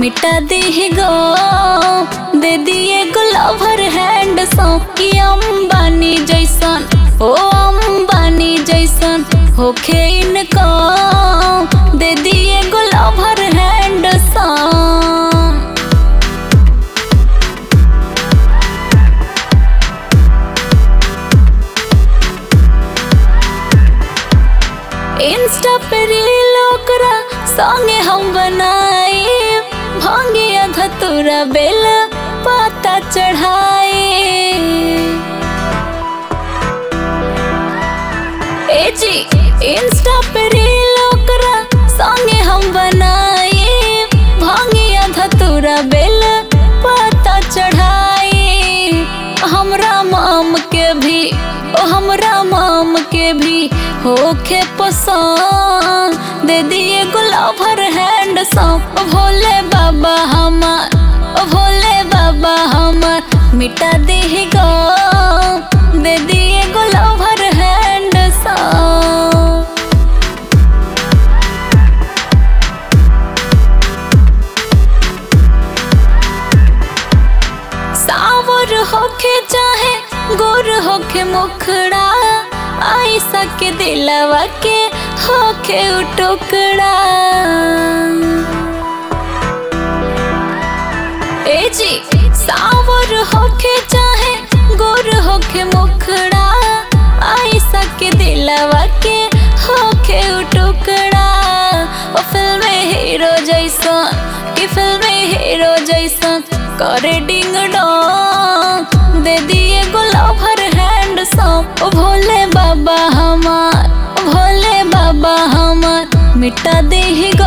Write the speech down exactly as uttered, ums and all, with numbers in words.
मिटा दी गो, दे दिए गुलाभर हैंड सौंप की अंबानी जैसन, ओ अंबानी जैसन होखे इनको, दे दिए गुलाभर हैंड सौंप। इंस्टा पे रील ओकरा संगे हम बनाए, भांगिया धतूरा बेल पाता चढ़ाए। ए जी इंस्टा पे रील ओकरा संगे हम बनाए, भांगिया धतूरा बेल पाता चढ़ाए। हमरा माम के भी ओ हमरा माम के भी होखे पसंद, दे दिए गुलाभर हैंड सौंप। भोले बाबा हमार, ओ भोले बाबा हमार मिटा दी गो, दे दिए गुलाभर हैंड सौंप। सावर होखे चाहे गोर होखे मुखड़ा, ऐसा के दिलवा के होखे उ टुकड़ा। ए जी सावर होखे चाहे गोर होखे मुखड़ा, ऐसा के दिलवा के होखे उ टुकड़ा। ओ फिल्म हीरो जैसन कि फिल्म हीरो जैसन करे डिंग डोंग, दे दिए गुलाभर हैंड सौंप। ओ भोले बाबा हमार, ओ भोले बाबा हमार मिटा दी